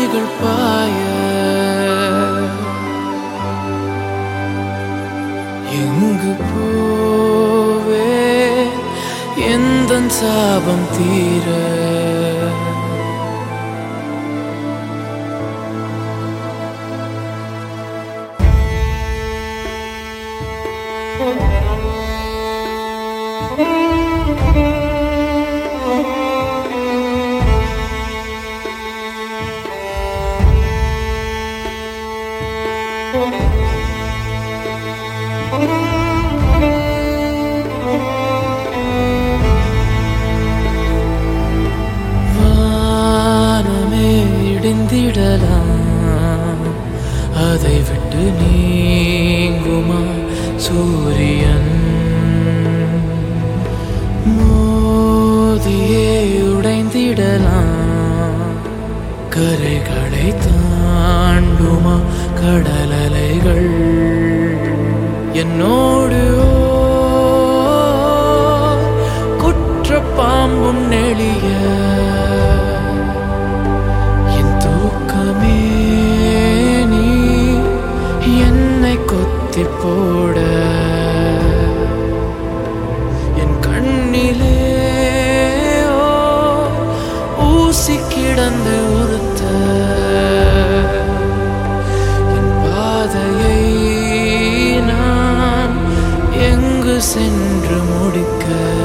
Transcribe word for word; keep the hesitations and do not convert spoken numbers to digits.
நதிகள் பாய எங்கு போவே எந்தன் சாபம் தீர வானமே இடிந்திடலாம் அதை விட்டு நீங்குமா சூரியன் மோதியே உடைந்திடலாம் கரைகளை தாண்டுமா கடலலைகள் என்னோடு குற்ற பாம்பும் நெளிய என் தூக்கமே நீ என்னை கொத்தி போட என் கண்ணிலே ஊசி கிடந்து உறுத்த என் பாதையை நான் எங்கு சென்று முடிக்க